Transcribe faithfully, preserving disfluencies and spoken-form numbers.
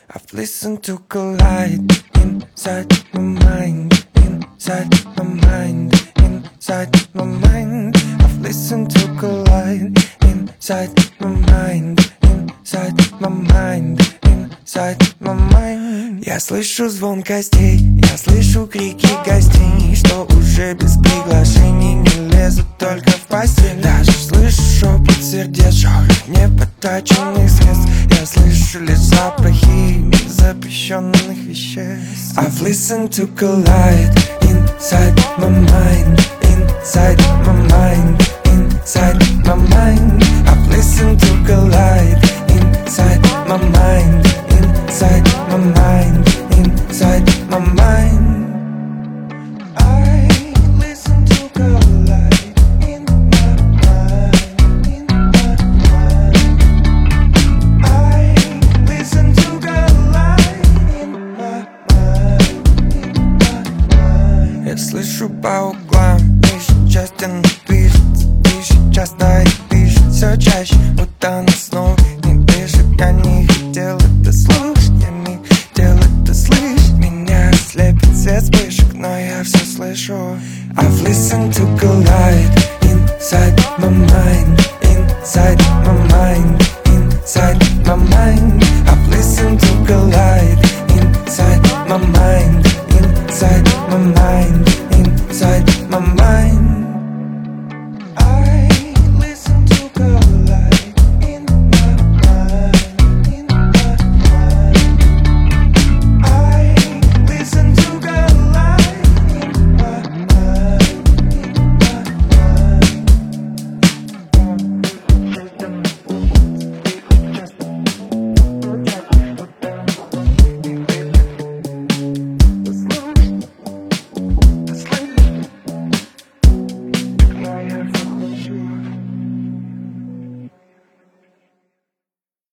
I've listened to collide inside my mind, inside my mind, inside my mind. I've listened to collide inside my mind, inside my mind, inside my mind. Я слышу звон костей, я слышу крики гостей, что уже без приглашений не лезут только в постель. Даже слышу шепот сердец, шорох непотраченных средств. Я слышу лишь запахи запрещенных веществ. I've listened to collide inside my mind, inside my mind, inside my mind. I've listened to collide inside my mind, inside my mind, inside my mind. I listen to collide in my mind, in my mind. I listen to collide in my mind, in my mind. Я слышу по углам, дышит, часто движется, дышит, часто и дышит все чаще, будто она снова не дышит. Я не хотел это слушать, я не хотел это слышать. Меня слепит свет вспышек, но я все слышу. I've listened to collide